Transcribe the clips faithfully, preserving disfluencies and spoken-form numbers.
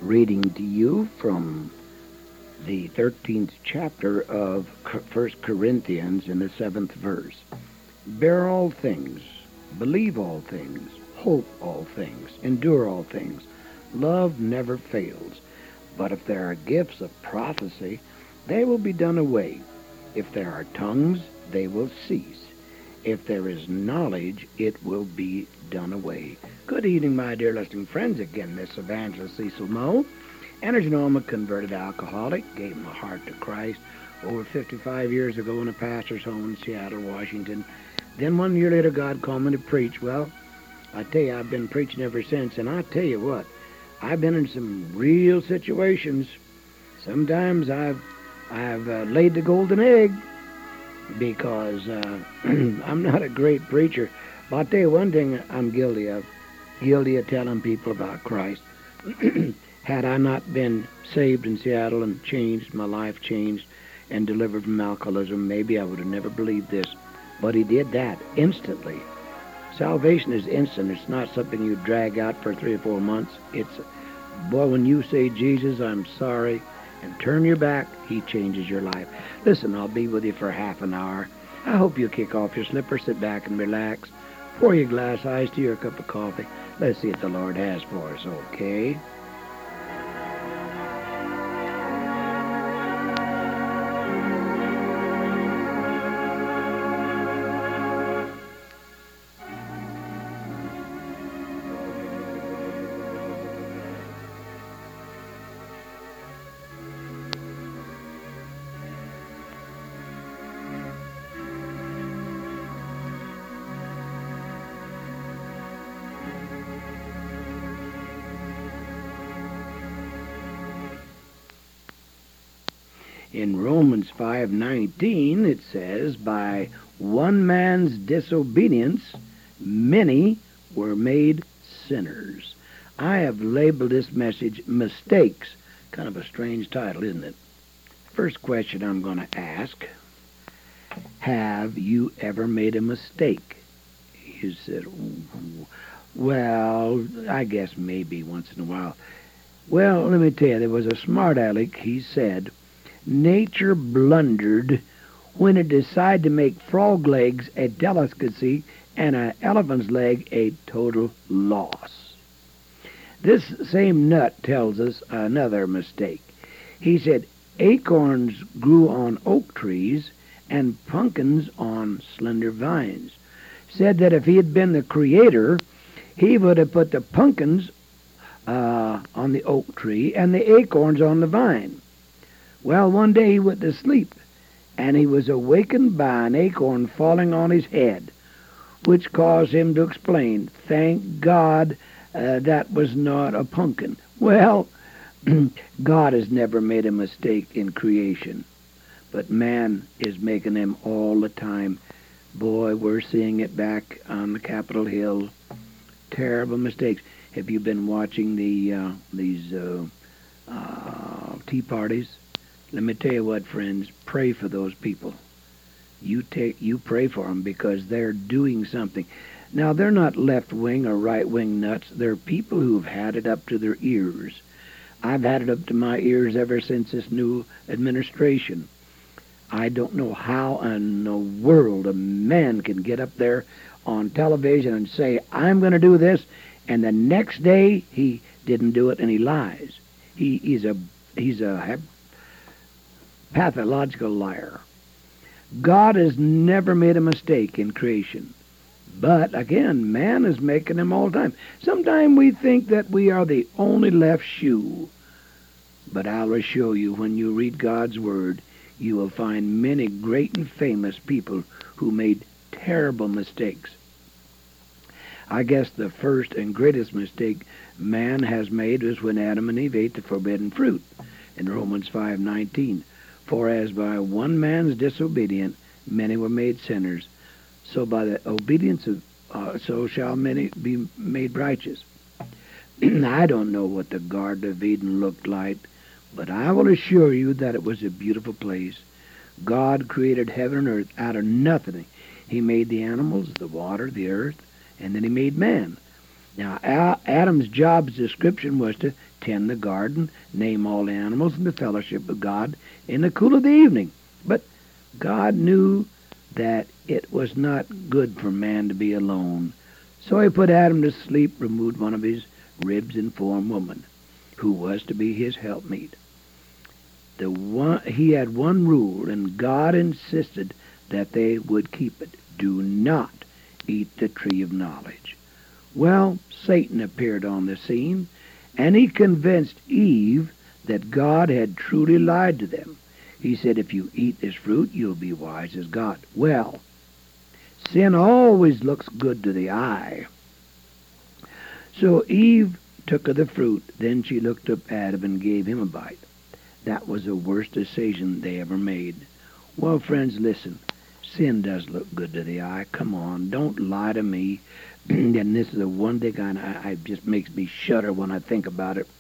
reading to you from the thirteenth chapter of First Corinthians in the seventh verse. Bear all things, believe all things, hope all things, endure all things. Love never fails. But if there are gifts of prophecy, they will be done away. If there are tongues, they will cease. If there is knowledge, it will be done away. Good evening, my dear listening friends. Again, this Evangelist Cecil Moe. And as you know, I'm a converted alcoholic. Gave my heart to Christ over fifty-five years ago in a pastor's home in Seattle, Washington. Then one year later, God called me to preach. Well, I tell you, I've been preaching ever since. And I tell you what, I've been in some real situations. Sometimes I've I've uh, laid the golden egg because uh, I'm not a great preacher. But I'll tell you one thing I'm guilty of. Guilty of telling people about Christ. Had I not been saved in Seattle and changed, my life changed, and delivered from alcoholism, maybe I would have never believed this. But he did that instantly. Salvation is instant. It's not something you drag out for three or four months. It's, boy, when you say, Jesus, I'm sorry, and turn your back, he changes your life. Listen, I'll be with you for half an hour. I hope you kick off your slippers, sit back and relax. Pour your glass iced tea or a cup of coffee. Let's see what the Lord has for us, okay? In Romans five nineteen, it says, by one man's disobedience, many were made sinners. I have labeled this message, Mistakes. Kind of a strange title, isn't it? First question I'm going to ask, have you ever made a mistake? You said, well, I guess maybe once in a while. Well, let me tell you, there was a smart aleck, he said, nature blundered when it decided to make frog legs a delicacy and an elephant's leg a total loss. This same nut tells us another mistake. He said acorns grew on oak trees and pumpkins on slender vines. Said that if he had been the creator, he would have put the pumpkins uh, on the oak tree and the acorns on the vine. Well, one day he went to sleep, and he was awakened by an acorn falling on his head, which caused him to explain, thank God uh, that was not a pumpkin. Well, God has never made a mistake in creation, but man is making them all the time. Boy, we're seeing it back on the Capitol Hill. Terrible mistakes. Have you been watching the uh, these uh, uh, tea parties? Let me tell you what, friends, pray for those people. You take, you pray for them because they're doing something. Now, they're not left-wing or right-wing nuts. They're people who've had it up to their ears. I've had it up to my ears ever since this new administration. I don't know how in the world a man can get up there on television and say, I'm going to do this, and the next day he didn't do it and he lies. He, he's a he's a pathological liar. God has never made a mistake in creation. But, again, man is making them all the time. Sometimes we think that we are the only left shoe. But I'll assure you, when you read God's Word, you will find many great and famous people who made terrible mistakes. I guess the first and greatest mistake man has made was when Adam and Eve ate the forbidden fruit in Romans five nineteen. For as by one man's disobedience many were made sinners, so by the obedience of uh, so shall many be made righteous. I don't know what the Garden of Eden looked like, but I will assure you that it was a beautiful place. God created heaven and earth out of nothing. He made the animals, the water, the earth, and then he made man. Now, Adam's job description was to tend the garden, name all the animals, and the fellowship with God in the cool of the evening. But God knew that it was not good for man to be alone. So he put Adam to sleep, removed one of his ribs, and formed woman, who was to be his helpmeet. The one, he had one rule, and God insisted that they would keep it. Do not eat the tree of knowledge. Well, Satan appeared on the scene, and he convinced Eve that God had truly lied to them. He said, if you eat this fruit, you'll be wise as God. Well, sin always looks good to the eye. So Eve took of the fruit, then she looked up Adam and gave him a bite. That was the worst decision they ever made. Well, friends, listen. Sin does look good to the eye. Come on, don't lie to me. And this is the one thing I, I just makes me shudder when I think about it.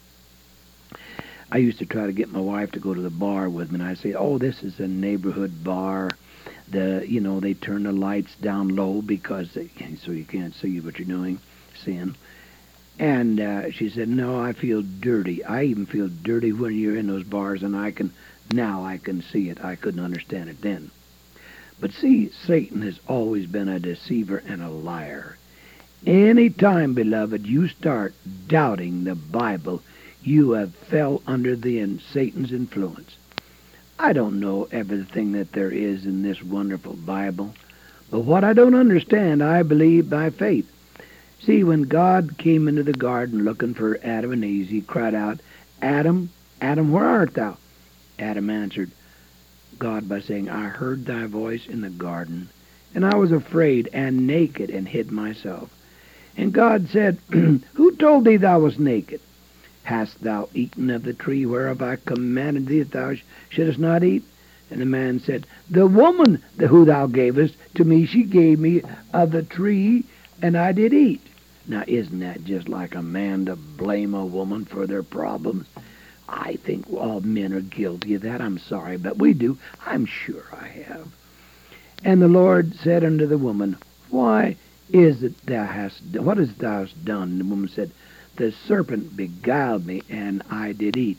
I used to try to get my wife to go to the bar with me, and I'd say, oh, this is a neighborhood bar. The you know, they turn the lights down low because they, so you can't see what you're doing, sin. And uh, she said, no, I feel dirty. I even feel dirty when you're in those bars, and I can now I can see it. I couldn't understand it then. But see, Satan has always been a deceiver and a liar. Any time, beloved, you start doubting the Bible, you have fell under the in Satan's influence. I don't know everything that there is in this wonderful Bible, but what I don't understand, I believe by faith. See, when God came into the garden looking for Adam and Eve, he cried out, Adam, Adam, where art thou? Adam answered God by saying, I heard thy voice in the garden, and I was afraid and naked and hid myself. And God said, who told thee thou wast naked? Hast thou eaten of the tree whereof I commanded thee that thou shouldest not eat? And the man said, the woman who thou gavest to me, she gave me of the tree, and I did eat. Now, isn't that just like a man to blame a woman for their problems? I think all men are guilty of that. I'm sorry, but we do. I'm sure I have. And the Lord said unto the woman, why is it thou hast done? What hast thou done? And the woman said, the serpent beguiled me, and I did eat.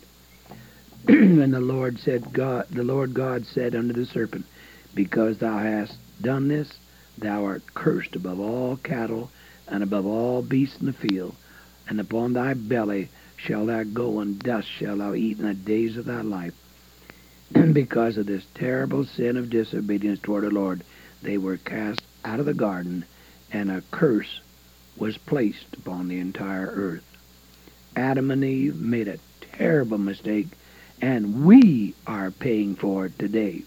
And the Lord said, God, the Lord God said unto the serpent, because thou hast done this, thou art cursed above all cattle, and above all beasts in the field, and upon thy belly shalt thou go, and dust shalt thou eat in the days of thy life. And because of this terrible sin of disobedience toward the Lord, they were cast out of the garden, and a curse was placed upon the entire earth. Adam and Eve made a terrible mistake, and we are paying for it today.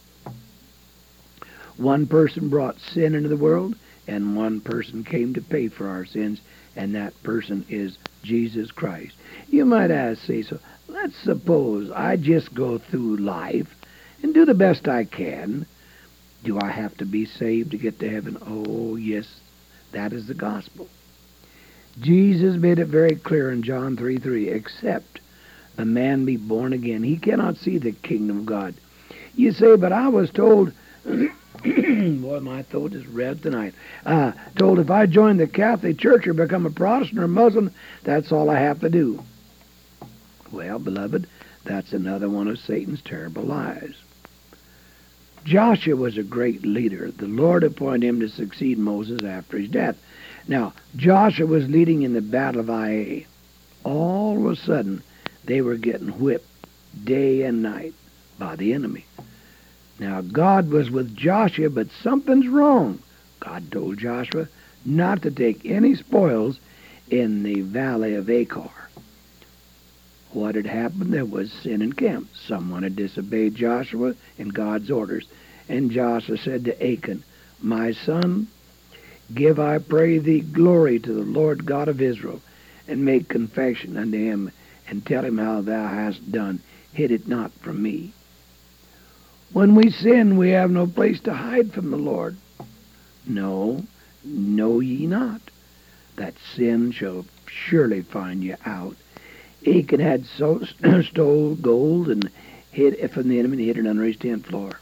One person brought sin into the world, and one person came to pay for our sins, and that person is Jesus Christ. You might ask, say, so let's suppose I just go through life and do the best I can. Do I have to be saved to get to heaven? Oh, yes, that is the gospel. Jesus made it very clear in John three three, except a man be born again, he cannot see the kingdom of God. You say, but I was told... Boy, my throat is red tonight. Uh, told if I join the Catholic Church or become a Protestant or Muslim, that's all I have to do. Well, beloved, that's another one of Satan's terrible lies. Joshua was a great leader. The Lord appointed him to succeed Moses after his death. Now, Joshua was leading in the battle of Ai. All of a sudden, they were getting whipped day and night by the enemy. Now, God was with Joshua, but something's wrong. God told Joshua not to take any spoils in the valley of Achor. What had happened? There was sin in camp. Someone had disobeyed Joshua and God's orders. And Joshua said to Achan, my son, give, I pray thee, glory to the Lord God of Israel, and make confession unto him, and tell him how thou hast done. Hid it not from me. When we sin, we have no place to hide from the Lord. No, know ye not, that sin shall surely find you out. Achan had so, stole gold and hid it from the enemy and hid it under his tent floor.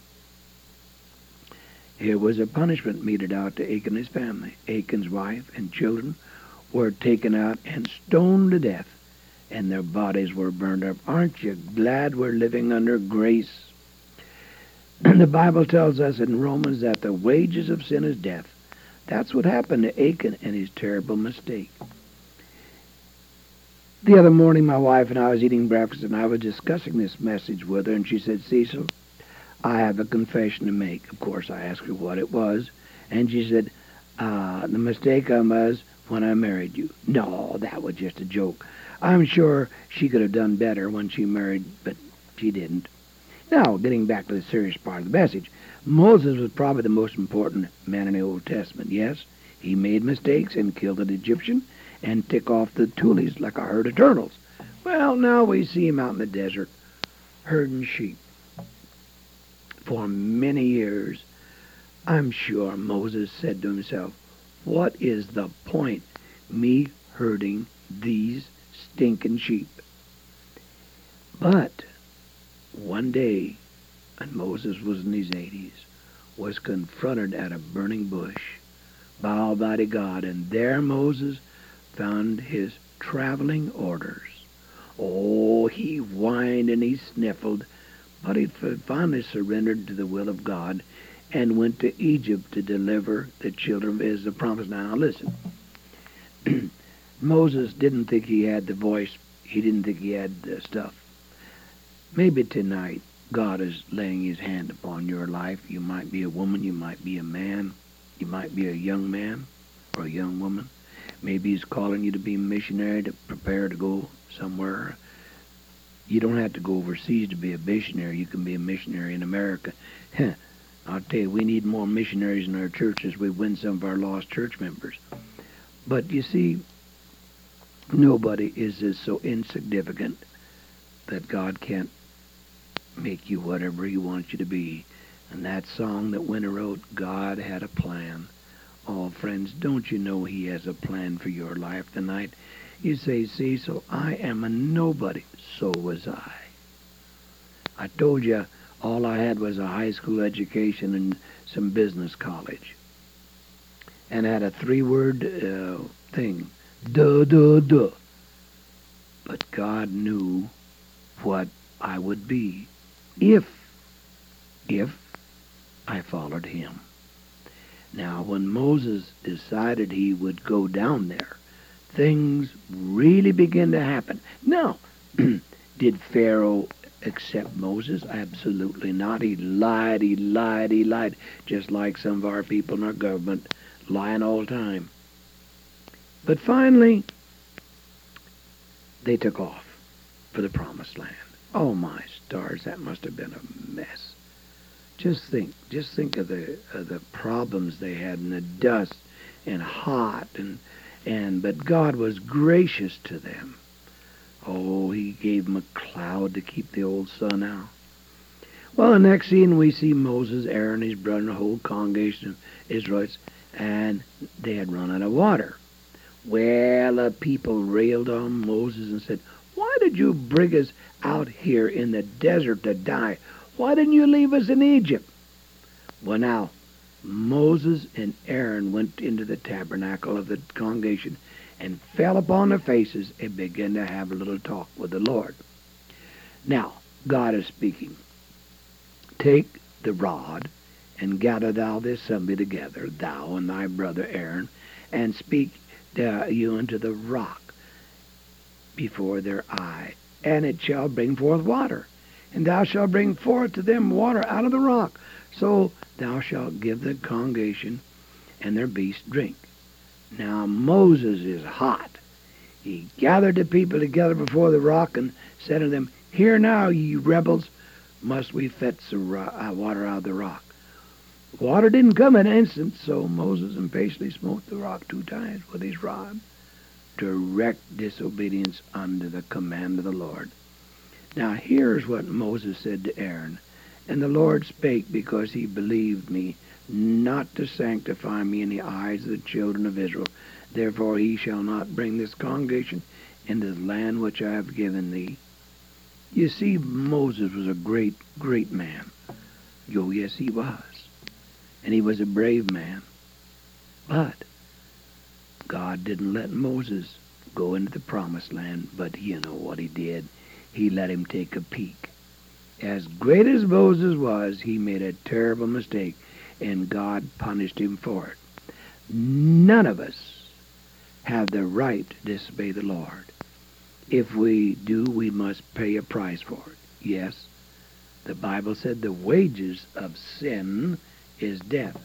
Here was a punishment meted out to Achan and his family. Achan's wife and children were taken out and stoned to death, and their bodies were burned up. Aren't you glad we're living under grace? And the Bible tells us in Romans that the wages of sin is death. That's what happened to Achan and his terrible mistake. The other morning, my wife and I was eating breakfast, and I was discussing this message with her, and she said, Cecil, I have a confession to make. Of course, I asked her what it was, and she said, uh, the mistake I was when I married you. No, that was just a joke. I'm sure she could have done better when she married, but she didn't. Now, getting back to the serious part of the message, Moses was probably the most important man in the Old Testament. Yes, he made mistakes and killed an Egyptian and tick off the Tulis like a herd of turtles. Well, now we see him out in the desert herding sheep. For many years, I'm sure Moses said to himself, what is the point me herding these stinking sheep? But one day, and Moses was in his eighties, was confronted at a burning bush by Almighty God, and there Moses found his traveling orders. Oh, he whined and he sniffled, but he finally surrendered to the will of God and went to Egypt to deliver the children of Israel the promise. Now, listen. Moses didn't think he had the voice. He didn't think he had the stuff. Maybe tonight God is laying his hand upon your life. You might be a woman. You might be a man. You might be a young man or a young woman. Maybe he's calling you to be a missionary, to prepare to go somewhere. You don't have to go overseas to be a missionary. You can be a missionary in America. I'll tell you, we need more missionaries in our churches. We win some of our lost church members. But you see, nobody is as so insignificant that God can't make you whatever he wants you to be. And that song that Winter wrote, God had a plan. Oh, friends, don't you know he has a plan for your life tonight? You say, Cecil, I am a nobody. So was I. I told you all I had was a high school education and some business college. And I had a three-word uh, thing, duh, duh, duh. But God knew what I would be if, if I followed him. Now, when Moses decided he would go down there, things really began to happen. Now, did Pharaoh accept Moses? Absolutely not. He lied, he lied, he lied, just like some of our people in our government, lying all the time. But finally, they took off for the promised land. Oh, my stars, that must have been a mess. Just think, just think of the of the problems they had, and the dust, and hot, and and but God was gracious to them. Oh, he gave them a cloud to keep the old sun out. Well, the next scene we see Moses, Aaron, his brother, and the whole congregation of Israelites, and they had run out of water. Well, the people railed on Moses and said, "Why did you bring us out here in the desert to die? Why didn't you leave us in Egypt?" Well, now, Moses and Aaron went into the tabernacle of the congregation and fell upon their faces and began to have a little talk with the Lord. Now, God is speaking. Take the rod and gather thou the assembly together, thou and thy brother Aaron, and speak uh, you unto the rock before their eye, and it shall bring forth water. And thou shalt bring forth to them water out of the rock. So thou shalt give the congregation and their beasts drink. Now Moses is hot. He gathered the people together before the rock and said to them, "Hear now, ye rebels, must we fetch the ro- uh, water out of the rock?" Water didn't come in an instant, so Moses impatiently smote the rock two times with his rod. Direct disobedience unto the command of the Lord. Now here's what Moses said to Aaron. "And the Lord spake because he believed me not to sanctify me in the eyes of the children of Israel. Therefore he shall not bring this congregation into the land which I have given thee." You see, Moses was a great, great man. Oh, yes, he was. And he was a brave man. But God didn't let Moses go into the promised land, but you know what he did. He let him take a peek. As great as Moses was, he made a terrible mistake, and God punished him for it. None of us have the right to disobey the Lord. If we do, we must pay a price for it. Yes, the Bible said the wages of sin is death.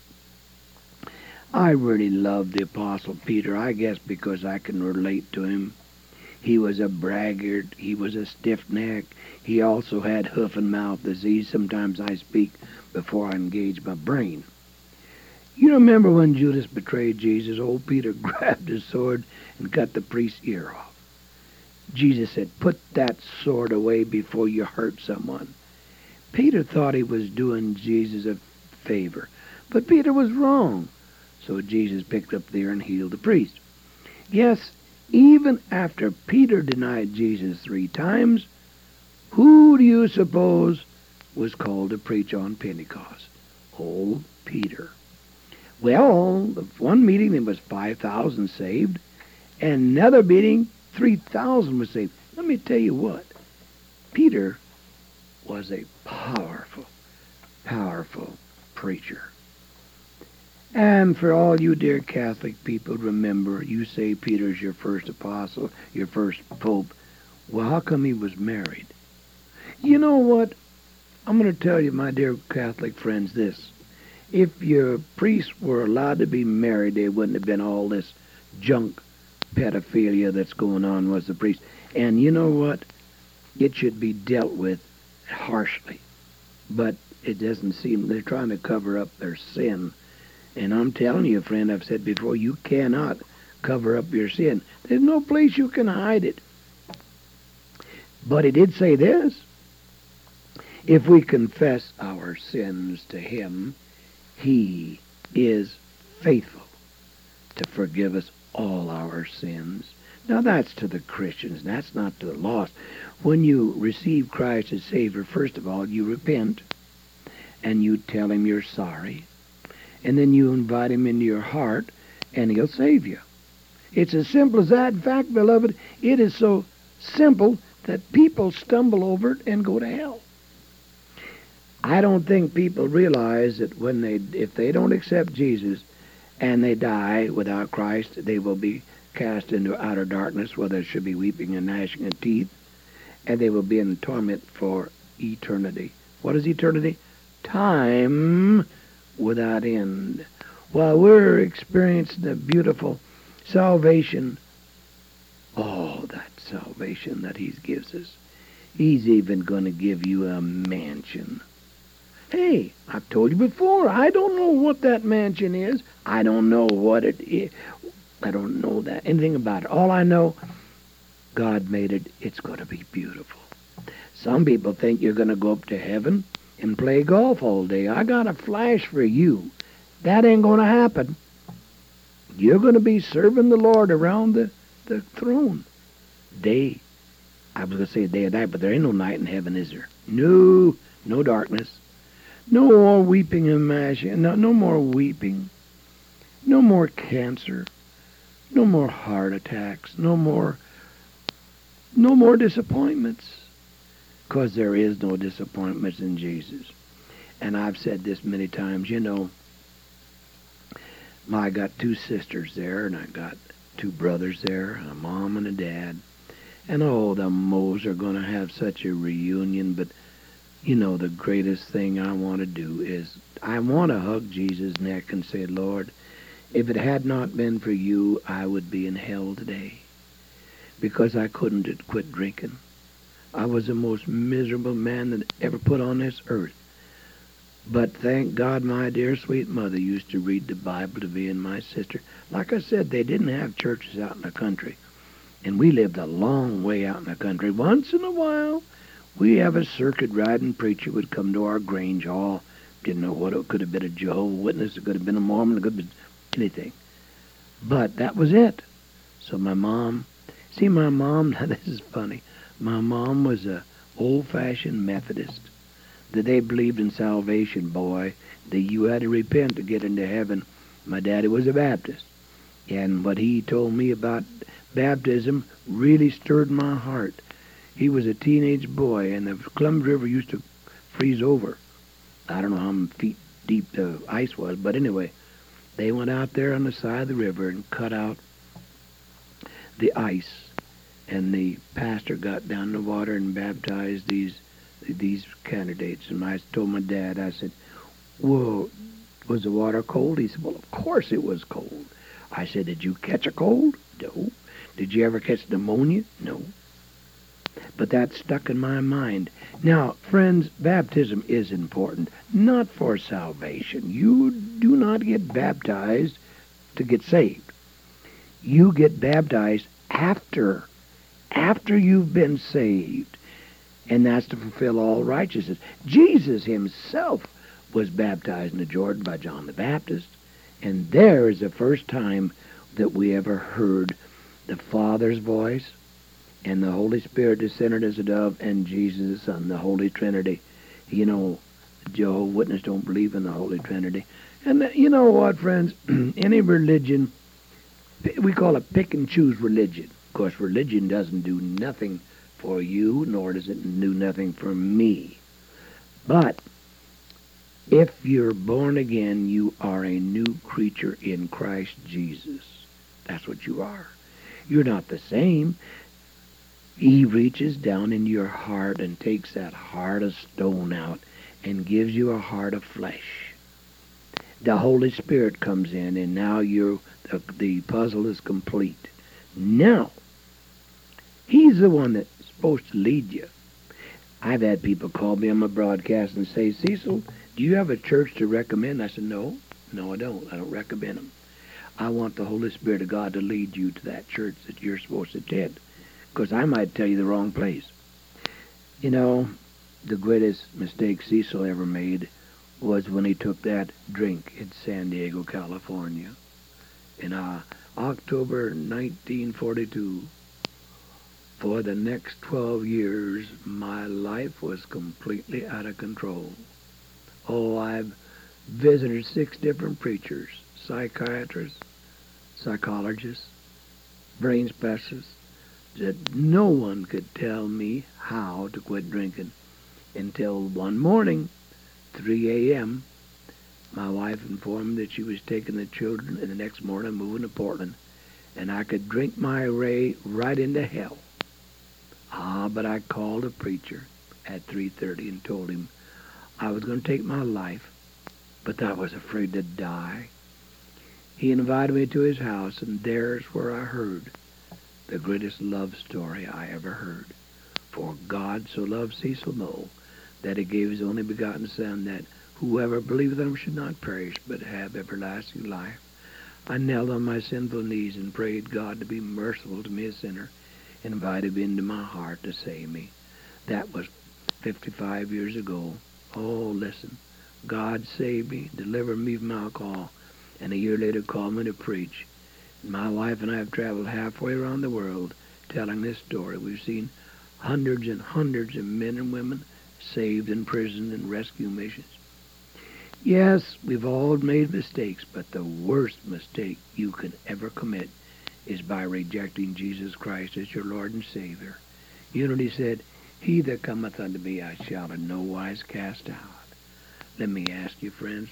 I really love the Apostle Peter, I guess because I can relate to him. He was a braggart. He was a stiff-neck. He also had hoof and mouth disease. Sometimes I speak before I engage my brain. You remember when Judas betrayed Jesus? Old Peter grabbed his sword and cut the priest's ear off. Jesus said, "Put that sword away before you hurt someone." Peter thought he was doing Jesus a favor, but Peter was wrong. So Jesus picked up the ear and healed the priest. Yes, even after Peter denied Jesus three times, who do you suppose was called to preach on Pentecost? Old Peter. Well, one meeting there was five thousand saved, and another meeting three thousand was saved. Let me tell you what, Peter was a powerful, powerful preacher. And for all you dear Catholic people, remember, you say Peter's your first apostle, your first pope. Well, how come he was married? You know what? I'm going to tell you, my dear Catholic friends, this. If your priests were allowed to be married, there wouldn't have been all this junk pedophilia that's going on with the priest. And you know what? It should be dealt with harshly. But it doesn't seem they're trying to cover up their sin. And I'm telling you, friend, I've said before, you cannot cover up your sin. There's no place you can hide it. But he did say this. If we confess our sins to him, he is faithful to forgive us all our sins. Now that's to the Christians. That's not to the lost. When you receive Christ as Savior, first of all, you repent and you tell him you're sorry. And then you invite him into your heart, and he'll save you. It's as simple as that. In fact, beloved, it is so simple that people stumble over it and go to hell. I don't think people realize that when they, if they don't accept Jesus and they die without Christ, they will be cast into outer darkness where there should be weeping and gnashing of teeth, and they will be in torment for eternity. What is eternity? Time without end. While we're experiencing the beautiful salvation, oh, that salvation that he gives us, he's even going to give you a mansion. Hey, I've told you before, I don't know what that mansion is. I don't know what it is. I don't know that anything about it. All I know, God made it. It's going to be beautiful. Some people think you're going to go up to heaven and play golf all day. I got a flash for you. That ain't going to happen. You're going to be serving the Lord around the, the throne. Day. I was going to say day or night, but there ain't no night in heaven, is there? No, no darkness. No more weeping and gnashing. No, no more weeping. No more cancer. No more heart attacks. No more, no more disappointments. Because there is no disappointments in Jesus. And I've said this many times, you know, I got two sisters there, and I got two brothers there, a mom and a dad. And oh, the Moes are going to have such a reunion, but, you know, the greatest thing I want to do is, I want to hug Jesus' neck and say, Lord, if it had not been for you, I would be in hell today. Because I couldn't quit drinking. I was the most miserable man that ever put on this earth. But thank God my dear sweet mother used to read the Bible to me and my sister. Like I said, they didn't have churches out in the country. And we lived a long way out in the country. Once in a while, we have a circuit-riding preacher would come to our Grange Hall. Didn't know what it could have been, a Jehovah's Witness, it could have been a Mormon, it could have been anything. But that was it. So my mom, see my mom, now this is funny. My mom was a old-fashioned Methodist. That they believed in salvation, boy. That you had to repent to get into heaven. My daddy was a Baptist. And what he told me about baptism really stirred my heart. He was a teenage boy, and the Columbus River used to freeze over. I don't know how many feet deep the ice was, but anyway, they went out there on the side of the river and cut out the ice, and the pastor got down in the water and baptized these these candidates. And I told my dad, I said, well, was the water cold? He said, well, of course it was cold. I said, did you catch a cold? No. Did you ever catch pneumonia? No. But that stuck in my mind. Now, friends, baptism is important, not for salvation. You do not get baptized to get saved. You get baptized after, after you've been saved. And that's to fulfill all righteousness. Jesus himself was baptized in the Jordan by John the Baptist. And there is the first time that we ever heard the Father's voice, and the Holy Spirit descended as a dove, and Jesus the Son, the Holy Trinity. You know, Jehovah's Witnesses don't believe in the Holy Trinity. And uh, you know what, friends? Any religion, we call it pick and choose religion. Of course, religion doesn't do nothing for you, nor does it do nothing for me. But if you're born again, you are a new creature in Christ Jesus. That's what you are. You're not the same. He reaches down into your heart and takes that heart of stone out and gives you a heart of flesh. The Holy Spirit comes in, and now you're, the, the puzzle is complete. Now, he's the one that's supposed to lead you. I've had people call me on my broadcast and say, Cecil, do you have a church to recommend? I said, no, no, I don't. I don't recommend them. I want the Holy Spirit of God to lead you to that church that you're supposed to attend, because I might tell you the wrong place. You know, the greatest mistake Cecil ever made was when he took that drink in San Diego, California, in uh, October nineteen forty-two. For the next twelve years, my life was completely out of control. Oh, I've visited six different preachers, psychiatrists, psychologists, brain specialists, that no one could tell me how to quit drinking until one morning, three a.m., my wife informed me that she was taking the children, and the next morning moving to Portland, and I could drink my way right into hell. Ah, but I called a preacher at three thirty and told him I was going to take my life, but I was afraid to die. He invited me to his house, and there's where I heard the greatest love story I ever heard. For God so loved Cecil Knoll that he gave his only begotten Son, that whoever believeth in him should not perish, but have everlasting life. I knelt on my sinful knees and prayed God to be merciful to me, a sinner, and invited him into my heart to save me. That was fifty-five years ago. Oh, listen. God saved me, delivered me from alcohol, and a year later called me to preach. My wife and I have traveled halfway around the world telling this story. We've seen hundreds and hundreds of men and women saved in prison and rescue missions. Yes, we've all made mistakes, but the worst mistake you can ever commit is by rejecting Jesus Christ as your Lord and Savior. You know what he said? He that cometh unto me I shall in no wise cast out. Let me ask you, friends,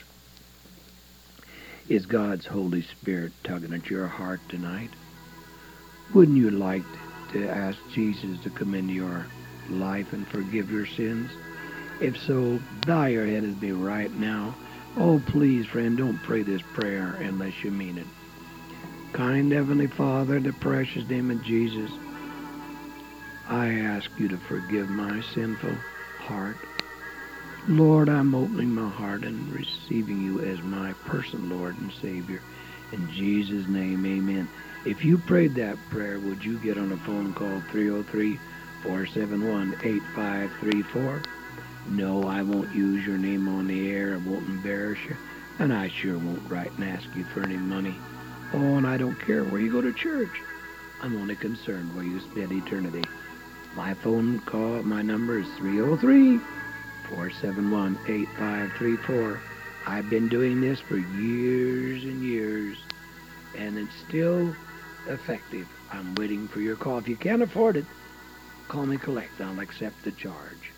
is God's Holy Spirit tugging at your heart tonight? Wouldn't you like to ask Jesus to come into your life and forgive your sins? If so, bow your head with me right now. Oh, please, friend, don't pray this prayer unless you mean it. Kind Heavenly Father, in the precious name of Jesus, I ask you to forgive my sinful heart. Lord, I'm opening my heart and receiving you as my personal Lord and Savior. In Jesus' name, amen. If you prayed that prayer, would you get on a phone call three oh three, four seven one, eight five three four? No, I won't use your name on the air. I won't embarrass you. And I sure won't write and ask you for any money. Oh, and I don't care where you go to church. I'm only concerned where you spend eternity. My phone call, my number is three oh three, four seven one, eight five three four. I've been doing this for years and years. and it's still effective. I'm waiting for your call. If you can't afford it, call me collect. I'll accept the charge.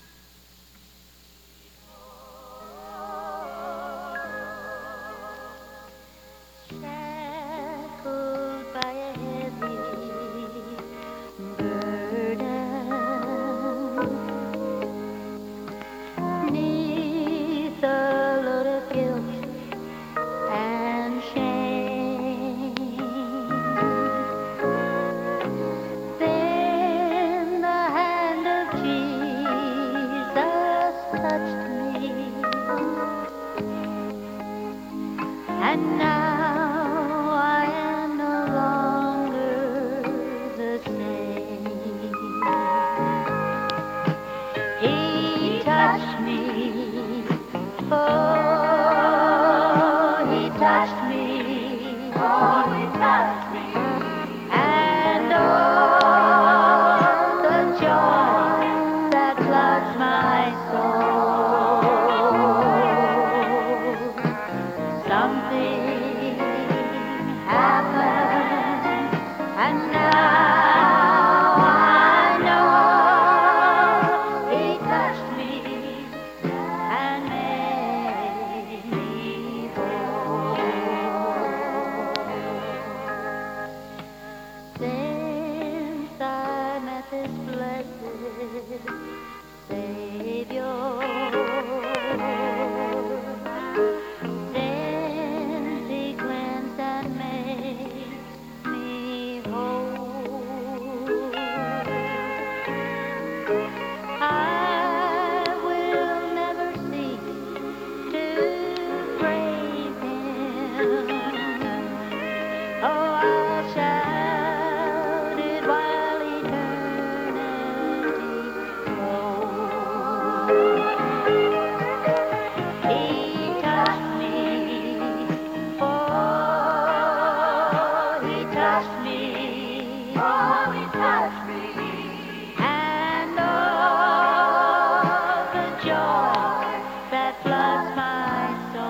Shackled by a heavy burden, 'neath a load of guilt and shame, then the hand of Jesus touched me, and now I am no longer the same. He touched me, oh, he touched me, oh, he touched me, and oh, the joy that floods my soul. Something happened, and now I know he touched me and made me whole. Since I met this blessed Savior, since he cleansed and made me whole, I will never cease to praise him. Oh, I'll shout it while eternity rolls. He touched me, oh, he touched me, oh, he touched me, and oh, the joy that floods my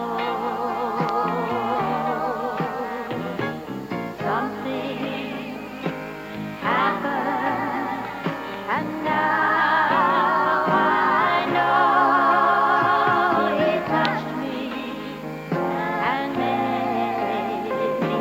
soul. Something happened, and now I know he touched me and made me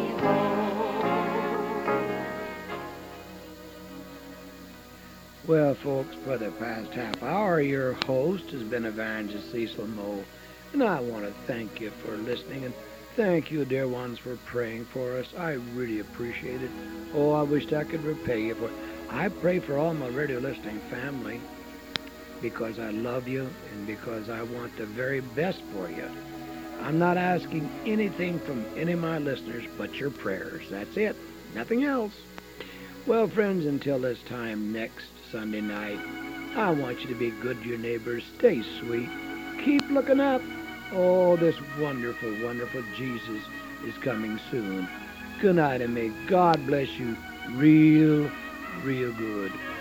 whole. Well, folks, for the past half hour, your host has been Evangelist Cecil Moe, and I want to thank you for listening, and thank you, dear ones, for praying for us. I really appreciate it. Oh, I wished I could repay you for it. I pray for all my radio listening family because I love you and because I want the very best for you. I'm not asking anything from any of my listeners but your prayers. That's it. Nothing else. Well, friends, until this time next Sunday night, I want you to be good to your neighbors. Stay sweet. Keep looking up. Oh, this wonderful, wonderful Jesus is coming soon. Good night, and may God bless you real, real good.